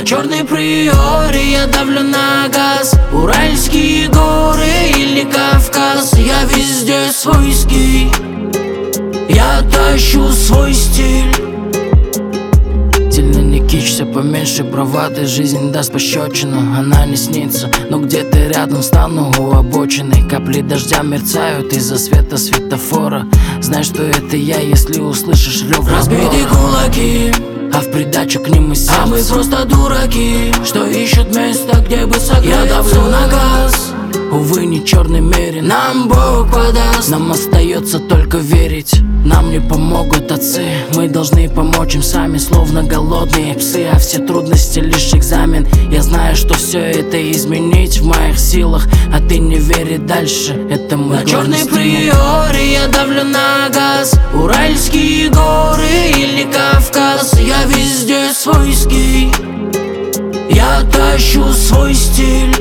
На черной приоре я давлю на газ. Уральские горы или Кавказ, я везде свойский. Я тащу свой стиль. Сильно не кичься, поменьше бравады. Жизнь даст пощечину, она не снится. Но где-то рядом стану у обочины. Капли дождя мерцают из-за света светофора. Знай, что это я, если услышишь рев. Разбитые кулаки, а в придачу к ним и сердце. А мы просто дураки, что ищут место, где бы согреться. Я давлю на газ, увы, не черный мерин. Нам Бог подаст, нам остается только верить. Нам не помогут отцы, мы должны помочь им сами. Словно голодные псы, а все трудности лишь экзамен. Я знаю, что все это изменить в моих силах, а ты не вери дальше, это мой На черной приоре я давлю на газ. Уральские горы или Кавказ, я везде свойский. Я тащу свой стиль.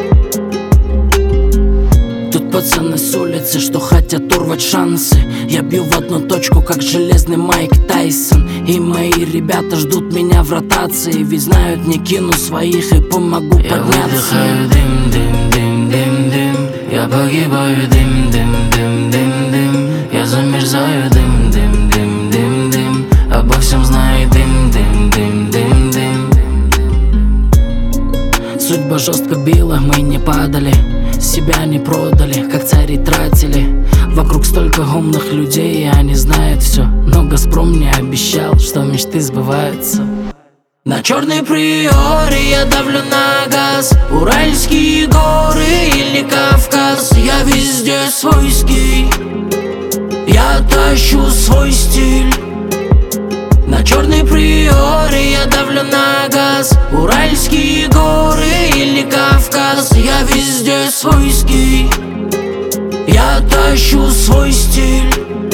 Пацаны с улицы, что хотят урвать шансы. Я бью в одну точку, как железный Майк Тайсон. И мои ребята ждут меня в ротации, ведь знают, не кину своих и помогу подняться. Я выдыхаю дым, дым, дым, дым, дым. Я погибаю, дым, дым, дым, дым, дым. Я замерзаю, дым, дым, дым, дым, дым. Обо всем знает дым, дым, дым, дым, дым. Судьба жестко била, мы не падали, себя не продали, как цари тратили. Вокруг столько умных людей, и они знают все. Но Газпром мне обещал, что мечты сбываются. На черной приоре я давлю на газ. Уральские горы или Кавказ, я везде свойский. Я тащу свой стиль. На черной приоре я давлю на газ. Уральские горы или Кавказ, я везде свойский. Я тащу свой стиль.